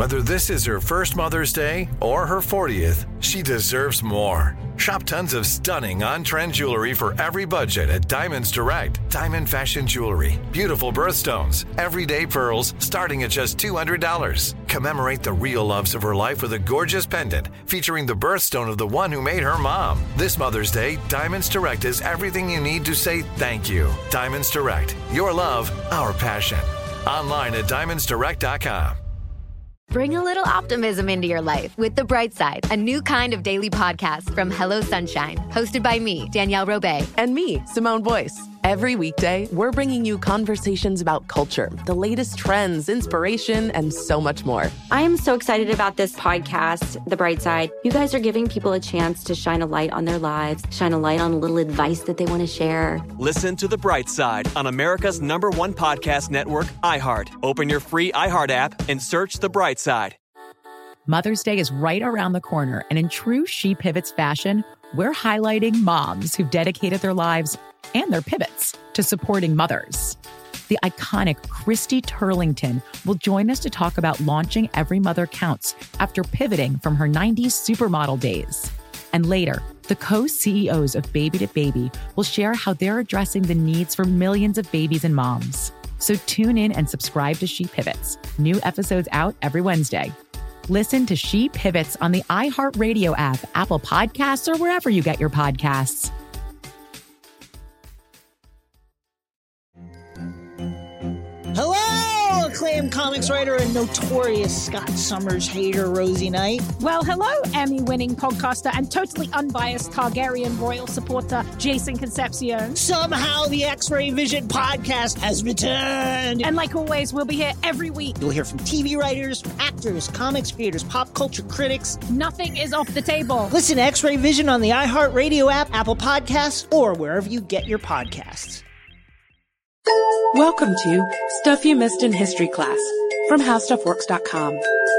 Whether this is her first Mother's Day or her 40th, she deserves more. Shop tons of stunning on-trend jewelry for every budget at Diamonds Direct. Diamond fashion jewelry, beautiful birthstones, everyday pearls starting at just $200. Commemorate the real loves of her life with a gorgeous pendant featuring the birthstone of the one who made her mom. This Mother's Day, Diamonds Direct is everything you need to say thank you. Diamonds Direct. Your love, our passion. Online at diamondsdirect.com. Bring a little optimism into your life with The Bright Side, a new kind of daily podcast from Hello Sunshine, hosted by me, Danielle Robay. And me, Simone Boyce. Every weekday, we're bringing you conversations about culture, the latest trends, inspiration, and so much more. I am so excited about this podcast, The Bright Side. You guys are giving people a chance to shine a light on their lives, shine a light on a little advice that they want to share. Listen to The Bright Side on America's #1 podcast network, iHeart. Open your free iHeart app and search The Bright Side. Mother's Day is right around the corner, and in true She Pivots fashion, we're highlighting moms who've dedicated their lives and their pivots to supporting mothers. The iconic Christy Turlington will join us to talk about launching Every Mother Counts after pivoting from her 90s supermodel days. And later, the co-CEOs of Baby to Baby will share how they're addressing the needs for millions of babies and moms. So tune in and subscribe to She Pivots. New episodes out every Wednesday. Listen to She Pivots on the iHeartRadio app, Apple Podcasts, or wherever you get your podcasts. Hello, acclaimed comics writer and notorious Scott Summers hater, Rosie Knight. Well, hello, Emmy-winning podcaster and totally unbiased Targaryen royal supporter, Jason Concepcion. Somehow the X-Ray Vision podcast has returned. And like always, we'll be here every week. You'll hear from TV writers, actors, comics creators, pop culture critics. Nothing is off the table. Listen to X-Ray Vision on the iHeartRadio app, Apple Podcasts, or wherever you get your podcasts. Welcome to Stuff You Missed in History Class from HowStuffWorks.com.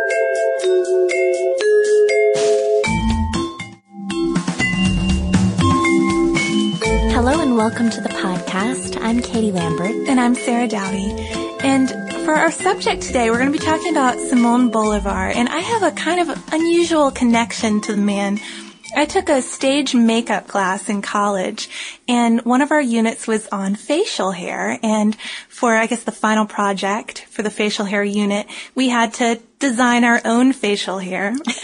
Hello and welcome to the podcast. I'm Katie Lambert. And I'm Sarah Dowdy. And for our subject today, we're going to be talking about Simón Bolívar. And I have a kind of unusual connection to the man. I took a stage makeup class in college, and one of our units was on facial hair. And for, I guess, the final project for the facial hair unit, we had to design our own facial hair.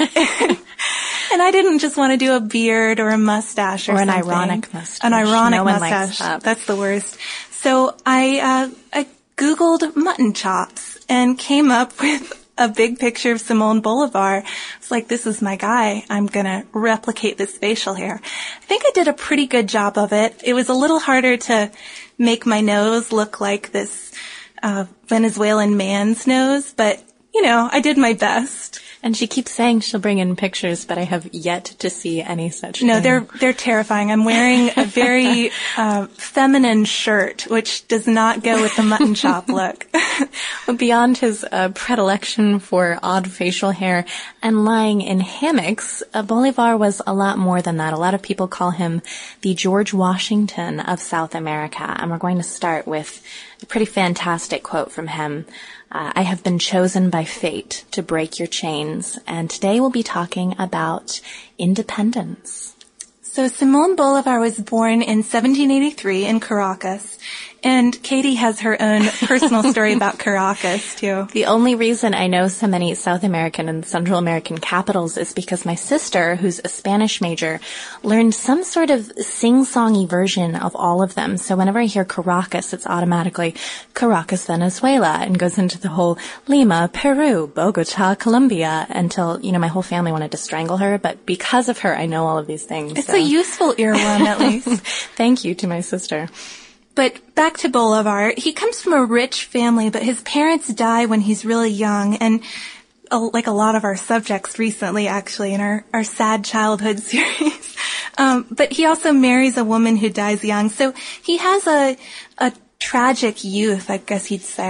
And I didn't just want to do a beard or a mustache or an something. ironic mustache. An ironic no one mustache. Likes that. That's the worst. So I Googled mutton chops and came up with a big picture of Simón Bolívar. It's like, this is my guy. I'm going to replicate this facial hair. I think I did a pretty good job of it. It was a little harder to make my nose look like this Venezuelan man's nose, but, you know, I did my best. And she keeps saying she'll bring in pictures, but I have yet to see any such No, thing. they're terrifying. I'm wearing a very feminine shirt, which does not go with the mutton chop look. Beyond his predilection for odd facial hair and lying in hammocks, Bolívar was a lot more than that. A lot of people call him the George Washington of South America. And we're going to start with a pretty fantastic quote from him. I have been chosen by fate to break your chains, and today we'll be talking about independence. So Simón Bolívar was born in 1783 in Caracas, and Katie has her own personal story about Caracas, too. The only reason I know so many South American and Central American capitals is because my sister, who's a Spanish major, learned some sort of sing-songy version of all of them. So whenever I hear Caracas, it's automatically Caracas, Venezuela, and goes into the whole Lima, Peru, Bogota, Colombia, until, you know, my whole family wanted to strangle her. But because of her, I know all of these things. It's a useful earworm, at least. Thank you to my sister. But back to Bolívar, he comes from a rich family, but his parents die when he's really young, and like a lot of our subjects recently, actually, in our sad childhood series. But he also marries a woman who dies young, so he has a tragic youth, I guess you'd say.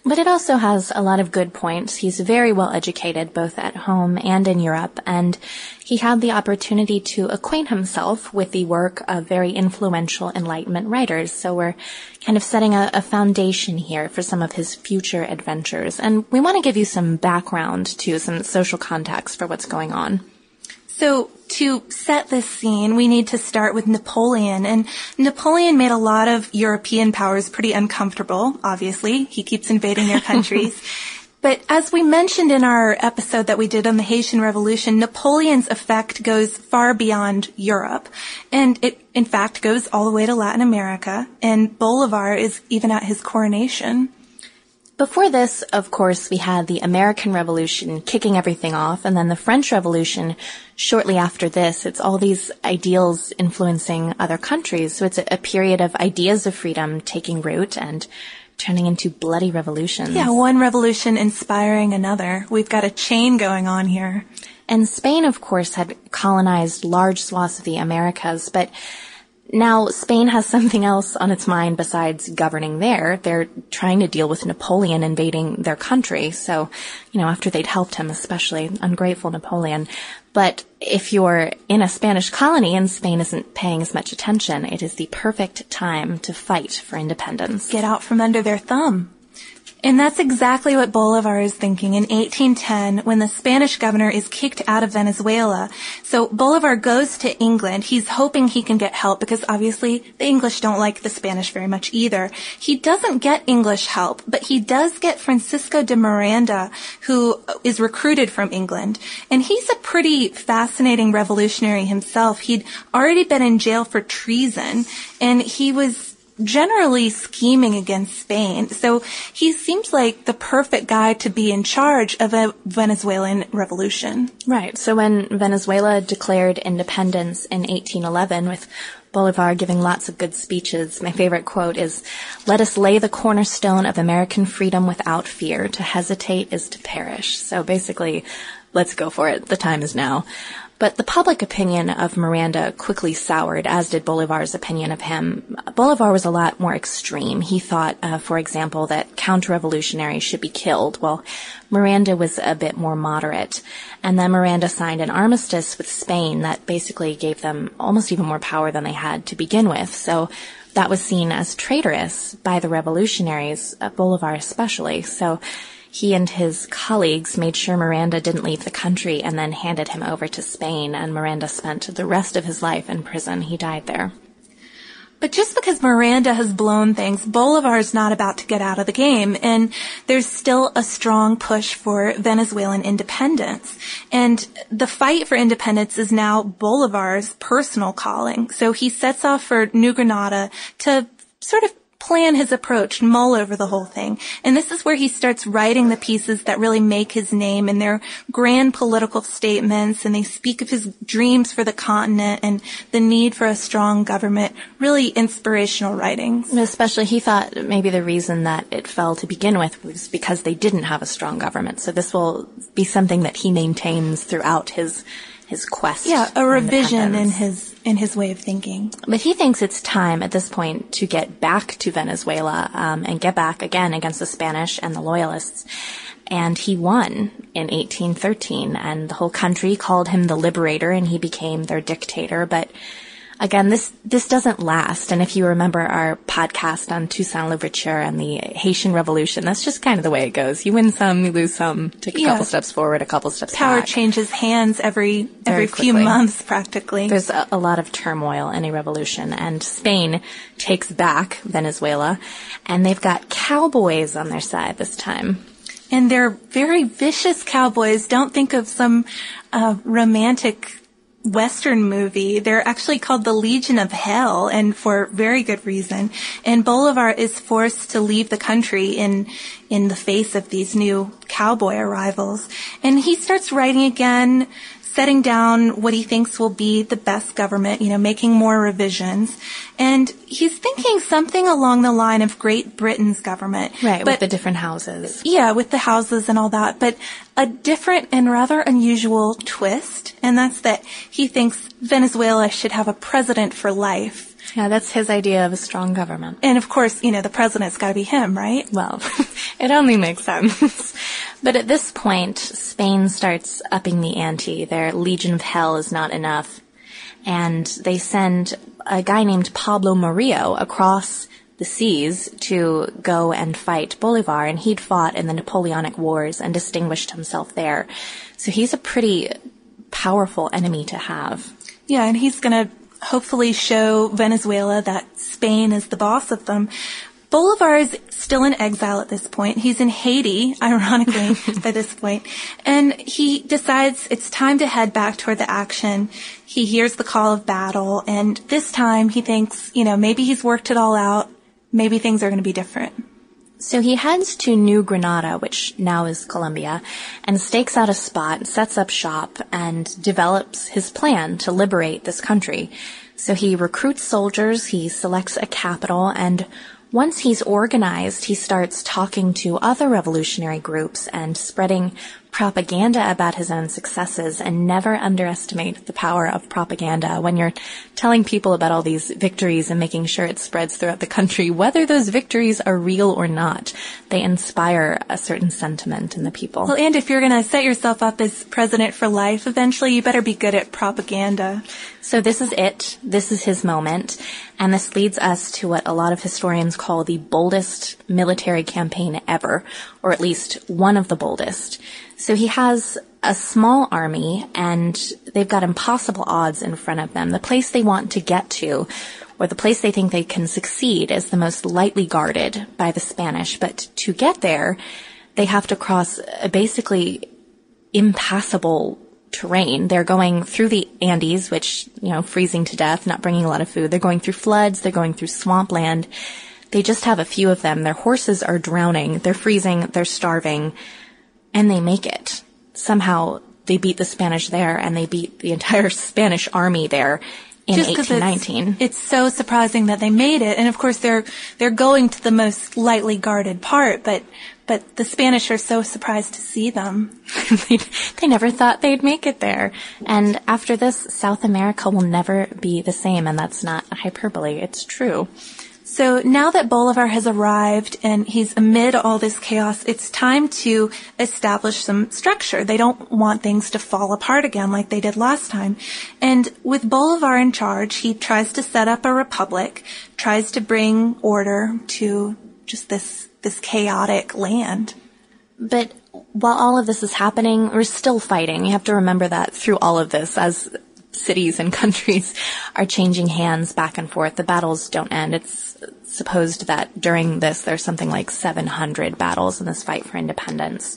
But it also has a lot of good points. He's very well educated, both at home and in Europe, and he had the opportunity to acquaint himself with the work of very influential Enlightenment writers. So we're kind of setting a foundation here for some of his future adventures. And we want to give you some background to some social context for what's going on. So to set this scene, we need to start with Napoleon. And Napoleon made a lot of European powers pretty uncomfortable, obviously. He keeps invading their countries. But as we mentioned in our episode that we did on the Haitian Revolution, Napoleon's effect goes far beyond Europe. And it, in fact, goes all the way to Latin America. And Bolivar is even at his coronation. Before this, of course, we had the American Revolution kicking everything off, and then the French Revolution shortly after this. It's all these ideals influencing other countries. So it's a period of ideas of freedom taking root and turning into bloody revolutions. Yeah, one revolution inspiring another. We've got a chain going on here. And Spain, of course, had colonized large swaths of the Americas, but now Spain has something else on its mind besides governing there. They're trying to deal with Napoleon invading their country. So, after they'd helped him, especially ungrateful Napoleon. But if you're in a Spanish colony and Spain isn't paying as much attention, it is the perfect time to fight for independence. Get out from under their thumb. And that's exactly what Bolivar is thinking in 1810 when the Spanish governor is kicked out of Venezuela. So Bolivar goes to England. He's hoping he can get help because obviously the English don't like the Spanish very much either. He doesn't get English help, but he does get Francisco de Miranda, who is recruited from England. And he's a pretty fascinating revolutionary himself. He'd already been in jail for treason, and he was generally scheming against Spain. So he seems like the perfect guy to be in charge of a Venezuelan revolution. Right. So when Venezuela declared independence in 1811, with Bolivar giving lots of good speeches, my favorite quote is, "Let us lay the cornerstone of American freedom without fear. To hesitate is to perish." So basically, let's go for it. The time is now. But the public opinion of Miranda quickly soured, as did Bolivar's opinion of him. Bolivar was a lot more extreme. He thought, for example, that counter-revolutionaries should be killed, while Miranda was a bit more moderate. And then Miranda signed an armistice with Spain that basically gave them almost even more power than they had to begin with. So that was seen as traitorous by the revolutionaries, Bolivar especially. So he and his colleagues made sure Miranda didn't leave the country and then handed him over to Spain, and Miranda spent the rest of his life in prison. He died there. But just because Miranda has blown things, Bolivar's not about to get out of the game, and there's still a strong push for Venezuelan independence. And the fight for independence is now Bolivar's personal calling. So he sets off for New Granada to sort of plan his approach, mull over the whole thing. And this is where he starts writing the pieces that really make his name, and they're grand political statements, and they speak of his dreams for the continent and the need for a strong government, really inspirational writings. Especially, he thought maybe the reason that it fell to begin with was because they didn't have a strong government. So this will be something that he maintains throughout his quest. Yeah, a revision in his way of thinking. But he thinks it's time at this point to get back to Venezuela and get back again against the Spanish and the Loyalists. And he won in 1813, and the whole country called him the Liberator, and he became their dictator. But again, this doesn't last. And if you remember our podcast on Toussaint Louverture and the Haitian Revolution, that's just kind of the way it goes. You win some, you lose some, take a couple steps forward, a couple steps Power back. changes hands every few months, practically. There's a lot of turmoil in a revolution, and Spain takes back Venezuela, and they've got cowboys on their side this time. And they're very vicious cowboys. Don't think of some romantic Western movie. They're actually called the Legion of Hell, and for very good reason. And Bolivar is forced to leave the country in the face of these new cowboy arrivals. And he starts writing again, setting down what he thinks will be the best government, making more revisions. And he's thinking something along the line of Great Britain's government. Right, with the different houses. Yeah, with the houses and all that. But a different and rather unusual twist, and that's that he thinks Venezuela should have a president for life. Yeah, that's his idea of a strong government. And of course, the president's got to be him, right? Well, it only makes sense. But at this point, Spain starts upping the ante. Their Legion of Hell is not enough. And they send a guy named Pablo Murillo across the seas to go and fight Bolivar, and he'd fought in the Napoleonic Wars and distinguished himself there. So he's a pretty powerful enemy to have. Yeah, and he's going to hopefully show Venezuela that Spain is the boss of them. Bolivar is still in exile at this point. He's in Haiti, ironically, by this point. And he decides it's time to head back toward the action. He hears the call of battle, and this time he thinks, maybe he's worked it all out. Maybe things are going to be different. So he heads to New Granada, which now is Colombia, and stakes out a spot, sets up shop, and develops his plan to liberate this country. So he recruits soldiers, he selects a capital, and once he's organized, he starts talking to other revolutionary groups and spreading propaganda about his own successes. And never underestimate the power of propaganda when you're telling people about all these victories and making sure it spreads throughout the country. Whether those victories are real or not, they inspire a certain sentiment in the people. Well, and if you're going to set yourself up as president for life, eventually you better be good at propaganda. So this is it. This is his moment. And this leads us to what a lot of historians call the boldest military campaign ever, or at least one of the boldest. So he has a small army, and they've got impossible odds in front of them. The place they want to get to, or the place they think they can succeed, is the most lightly guarded by the Spanish. But to get there, they have to cross a basically impassable terrain. They're going through the Andes, which, freezing to death, not bringing a lot of food. They're going through floods. They're going through swampland. They just have a few of them. Their horses are drowning. They're freezing. They're starving. And they make it. Somehow they beat the Spanish there, and they beat the entire Spanish army there in 1819. It's so surprising that they made it. And of course they're going to the most lightly guarded part, but the Spanish are so surprised to see them. They never thought they'd make it there. And after this, South America will never be the same, and that's not hyperbole. It's true. So now that Bolivar has arrived and he's amid all this chaos, it's time to establish some structure. They don't want things to fall apart again like they did last time. And with Bolivar in charge, he tries to set up a republic, tries to bring order to just this chaotic land. But while all of this is happening, we're still fighting. You have to remember that through all of this, as cities and countries are changing hands back and forth. The battles don't end. It's supposed that during this, there's something like 700 battles in this fight for independence.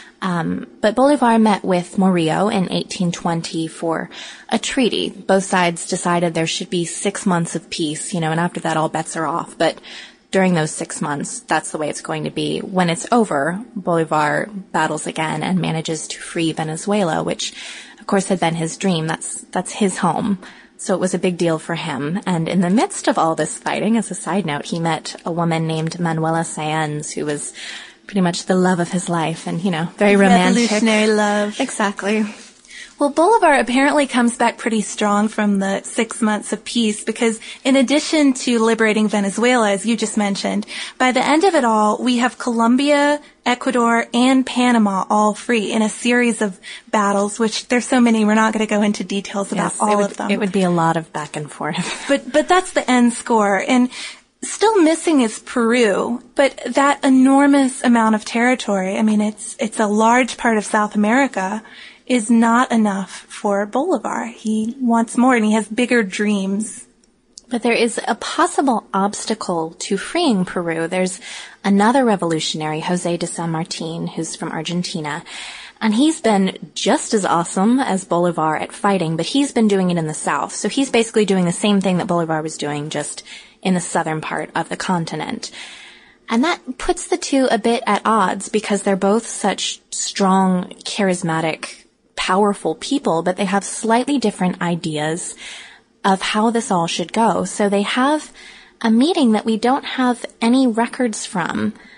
But Bolivar met with Murillo in 1820 for a treaty. Both sides decided there should be 6 months of peace, and after that, all bets are off. But during those 6 months, that's the way it's going to be. When it's over, Bolivar battles again and manages to free Venezuela, which, of course, had been his dream. That's his home. So it was a big deal for him. And in the midst of all this fighting, as a side note, he met a woman named Manuela Sáenz, who was pretty much the love of his life and, very romantic. Revolutionary love. Exactly. Well, Bolivar apparently comes back pretty strong from the 6 months of peace because in addition to liberating Venezuela, as you just mentioned, by the end of it all, we have Colombia, Ecuador, and Panama all free in a series of battles, which there's so many, we're not going to go into details about all of them. It would be a lot of back and forth. But that's the end score. And still missing is Peru, but that enormous amount of territory, it's a large part of South America, is not enough for Bolivar. He wants more, and he has bigger dreams. But there is a possible obstacle to freeing Peru. There's another revolutionary, José de San Martín, who's from Argentina. And he's been just as awesome as Bolivar at fighting, but he's been doing it in the south. So he's basically doing the same thing that Bolivar was doing, just in the southern part of the continent. And that puts the two a bit at odds because they're both such strong, charismatic, powerful people, but they have slightly different ideas of how this all should go. So they have a meeting that we don't have any records from,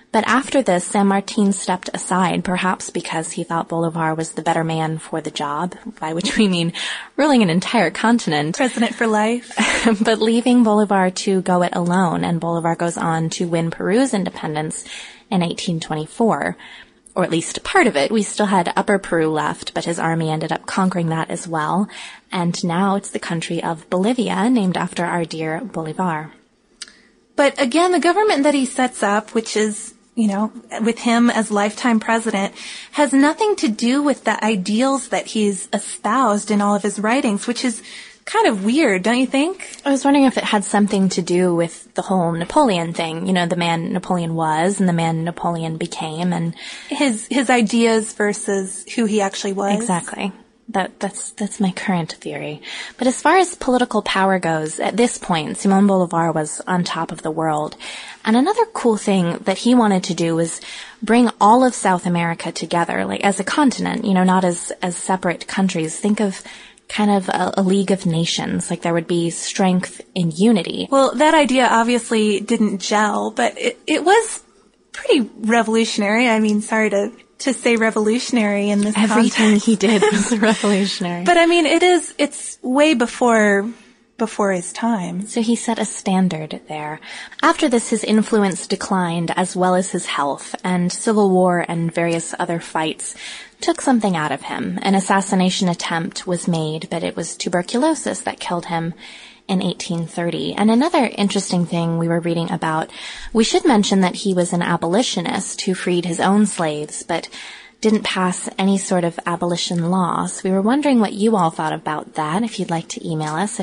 But after this, San Martin stepped aside, perhaps because he thought Bolivar was the better man for the job, by which we mean ruling an entire continent. President for life. But leaving Bolivar to go it alone, and Bolivar goes on to win Peru's independence in 1824. Or at least part of it. We still had Upper Peru left, but his army ended up conquering that as well. And now it's the country of Bolivia, named after our dear Bolivar. But again, the government that he sets up, which is, with him as lifetime president, has nothing to do with the ideals that he's espoused in all of his writings, which is kind of weird, don't you think? I was wondering if it had something to do with the whole Napoleon thing, the man Napoleon was and the man Napoleon became, and his ideas versus who he actually was. Exactly. That's my current theory. But as far as political power goes, at this point, Simón Bolívar was on top of the world. And another cool thing that he wanted to do was bring all of South America together, like as a continent, not as separate countries. Think of kind of a League of Nations, like there would be strength in unity. Well, that idea obviously didn't gel, but it was pretty revolutionary. I mean, sorry to say revolutionary in this Everything context. He did was revolutionary. But I mean, it's way before his time. So he set a standard there. After this, his influence declined, as well as his health, and civil war and various other fights took something out of him. An assassination attempt was made, but it was tuberculosis that killed him in 1830. And another interesting thing we were reading about, we should mention that he was an abolitionist who freed his own slaves, but didn't pass any sort of abolition law. So we were wondering what you all thought about that. If you'd like to email us at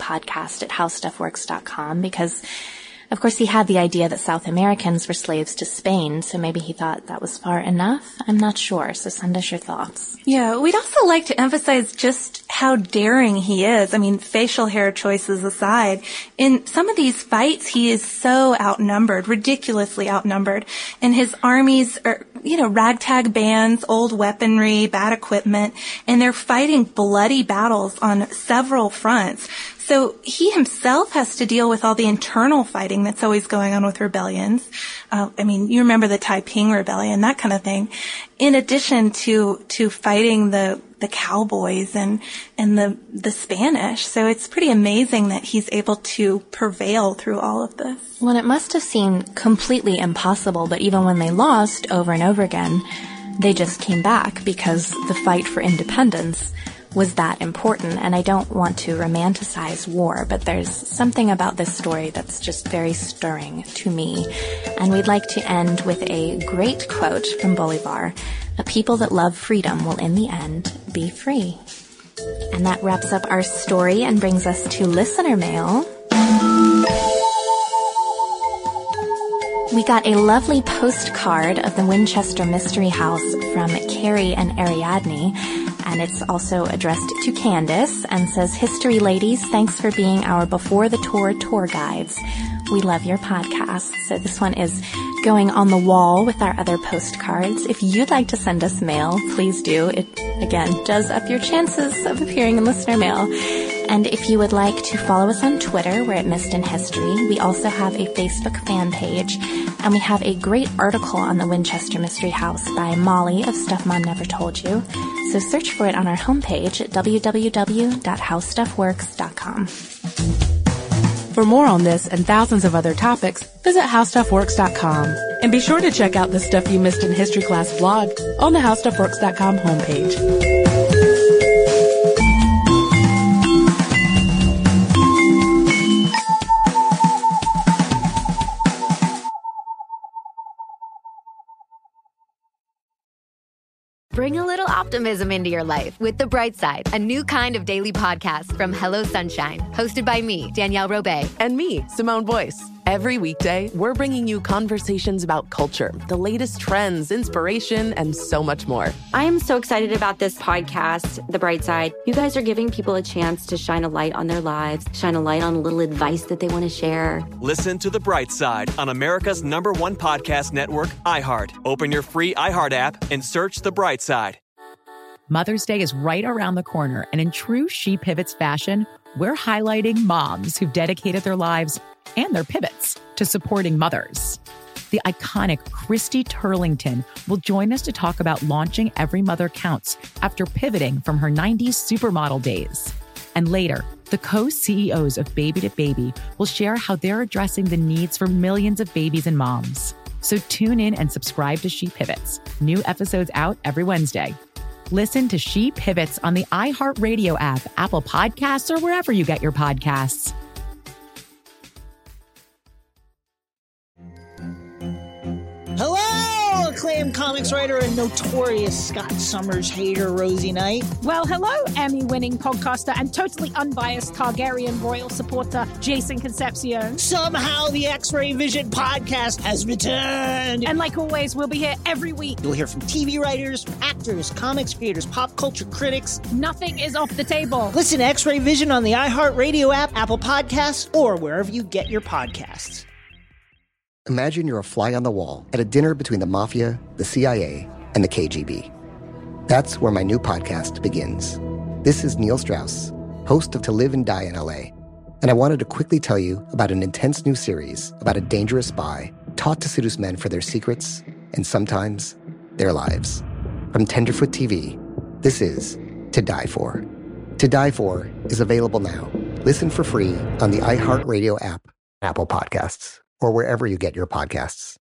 historypodcast@howstuffworks.com, because of course he had the idea that South Americans were slaves to Spain, so maybe he thought that was far enough. I'm not sure, so send us your thoughts. Yeah, we'd also like to emphasize just how daring he is. I mean, facial hair choices aside, in some of these fights, he is so outnumbered, ridiculously outnumbered, and his armies are, ragtag bands, old weaponry, bad equipment, and they're fighting bloody battles on several fronts. So he himself has to deal with all the internal fighting that's always going on with rebellions. You remember the Taiping Rebellion, that kind of thing. In addition to fighting the cowboys and the Spanish. So it's pretty amazing that he's able to prevail through all of this. Well, it must have seemed completely impossible, but even when they lost over and over again, they just came back because the fight for independence was that important. And I don't want to romanticize war, but there's something about this story that's just very stirring to me. And we'd like to end with a great quote from Bolivar: "A people that love freedom will in the end be free." And that wraps up our story and brings us to listener mail. We got a lovely postcard of the Winchester Mystery House from Carrie and Ariadne, and it's also addressed to Candace and says, "History ladies, thanks for being our before the tour guides. We love your podcast." So this one is going on the wall with our other postcards. If you'd like to send us mail, please do. It, again, does up your chances of appearing in listener mail. And if you would like to follow us on Twitter, we're at Missed in History. We also have a Facebook fan page, and we have a great article on the Winchester Mystery House by Molly of Stuff Mom Never Told You. So search for it on our homepage at www.howstuffworks.com. For more on this and thousands of other topics, visit howstuffworks.com. And be sure to check out the Stuff You Missed in History class blog on the howstuffworks.com homepage. Bring a little optimism into your life with The Bright Side, a new kind of daily podcast from Hello Sunshine, hosted by me, Danielle Robay. And me, Simone Boyce. Every weekday, we're bringing you conversations about culture, the latest trends, inspiration, and so much more. I am so excited about this podcast, The Bright Side. You guys are giving people a chance to shine a light on their lives, shine a light on a little advice that they want to share. Listen to The Bright Side on America's #1 podcast network, iHeart. Open your free iHeart app and search The Bright Side. Mother's Day is right around the corner, and in true She Pivots fashion, we're highlighting moms who've dedicated their lives and their pivots to supporting mothers. the iconic Christy Turlington will join us to talk about launching Every Mother Counts after pivoting from her 90s supermodel days. And later, the co-CEOs of Baby to Baby will share how they're addressing the needs for millions of babies and moms. So tune in and subscribe to She Pivots. New episodes out every Wednesday. Listen to She Pivots on the iHeartRadio app, Apple Podcasts, or wherever you get your podcasts. Hello, acclaimed comics writer and notorious Scott Summers hater, Rosie Knight. Well, hello, Emmy-winning podcaster and totally unbiased Targaryen royal supporter, Jason Concepcion. Somehow the X-Ray Vision podcast has returned. And like always, we'll be here every week. You'll hear from TV writers, actors, comics creators, pop culture critics. Nothing is off the table. Listen to X-Ray Vision on the iHeartRadio app, Apple Podcasts, or wherever you get your podcasts. Imagine you're a fly on the wall at a dinner between the Mafia, the CIA, and the KGB. That's where my new podcast begins. This is Neil Strauss, host of To Live and Die in LA, and I wanted to quickly tell you about an intense new series about a dangerous spy taught to seduce men for their secrets and sometimes their lives. From Tenderfoot TV, this is To Die For. To Die For is available now. Listen for free on the iHeartRadio app, Apple Podcasts, or wherever you get your podcasts.